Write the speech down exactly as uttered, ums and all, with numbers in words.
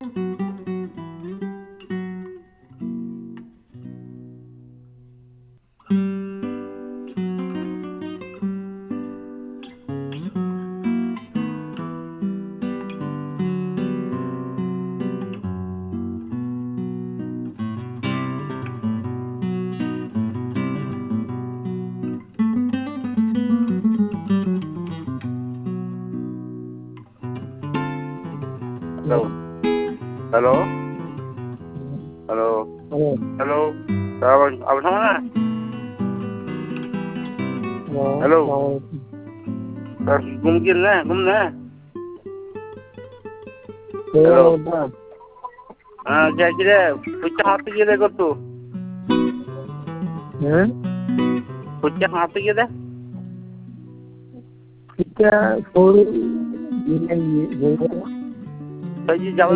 hello hello hello hello अब अब समझना हेलो घूम के ना घूमना हेलो हाँ क्या किरे कुछ हाथ के देखो तू हैं कुछ हाथ के दे क्या थोड़ी ये नहीं ये सही जाओ